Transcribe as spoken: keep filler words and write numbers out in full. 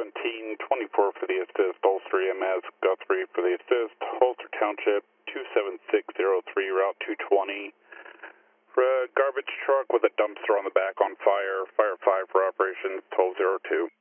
seventeen twenty-four for the assist, Ulster E M S, Guthrie for the assist, Ulster Township, two seven six zero three, Route two twenty. For a garbage truck with a dumpster on the back on fire, Fire five for operations, twelve oh two.